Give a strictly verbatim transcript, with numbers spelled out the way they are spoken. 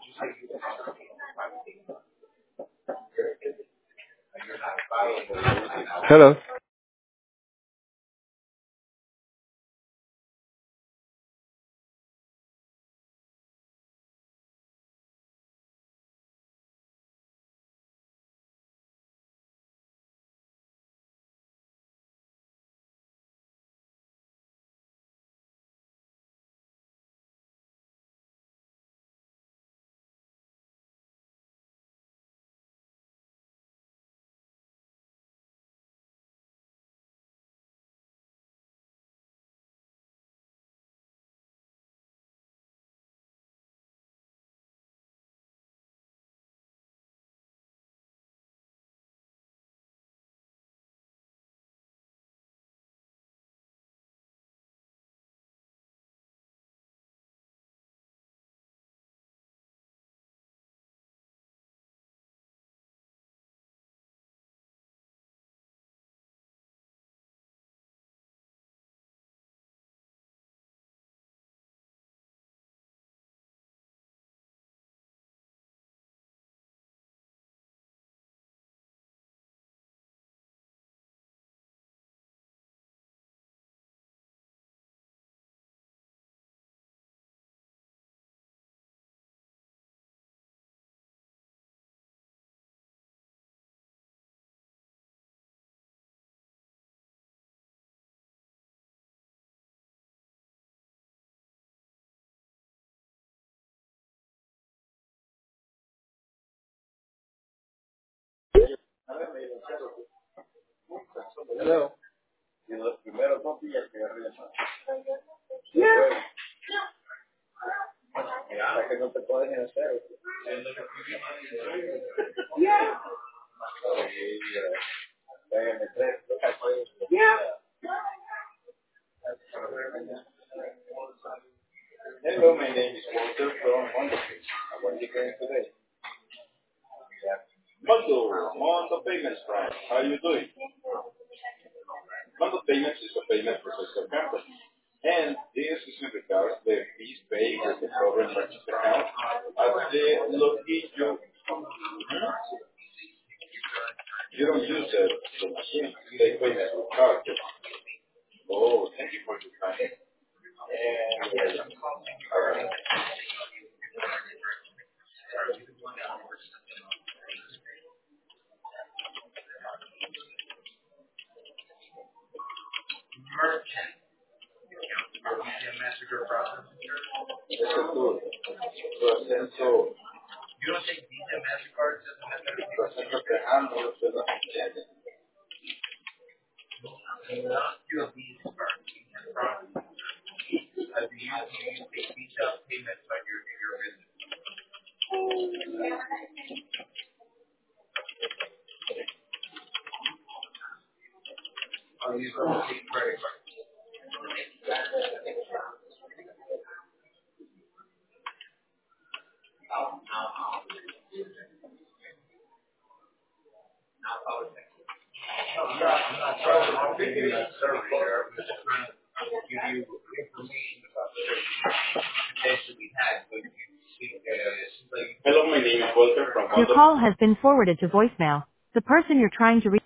Hello. Hello. Hello, my name is Walter from Mondo. How are you doing today? Mondo, Mondo Payments, right? How are you doing? Mondo Payments is a payment processor company. And this is in regards to the fees paid with the foreign merchant account at the location. Mhm. You don't use the, the machine to take payments with card. Oh, thank you for your time. And, all right. Eso es todo. Proceso, proceso creando, ¿verdad? Hello, my name is Walter from Your Mondo. call has been forwarded to voicemail. The person you're trying to reach